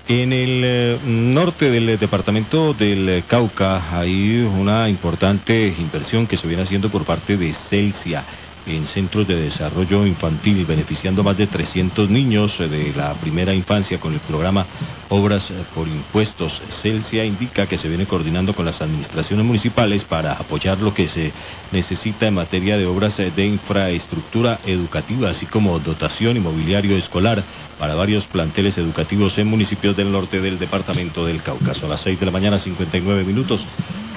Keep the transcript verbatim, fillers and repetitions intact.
En el eh, norte del eh, departamento del Cauca hay una importante inversión que se viene haciendo por parte de Celsia en centros de desarrollo infantil, beneficiando a más de trescientos niños de la primera infancia con el programa Obras por Impuestos. Celsia indica que se viene coordinando con las administraciones municipales para apoyar lo que se necesita en materia de obras de infraestructura educativa, así como dotación y mobiliario escolar para varios planteles educativos en municipios del norte del departamento del Cauca. Son las seis de la mañana, cincuenta y nueve minutos.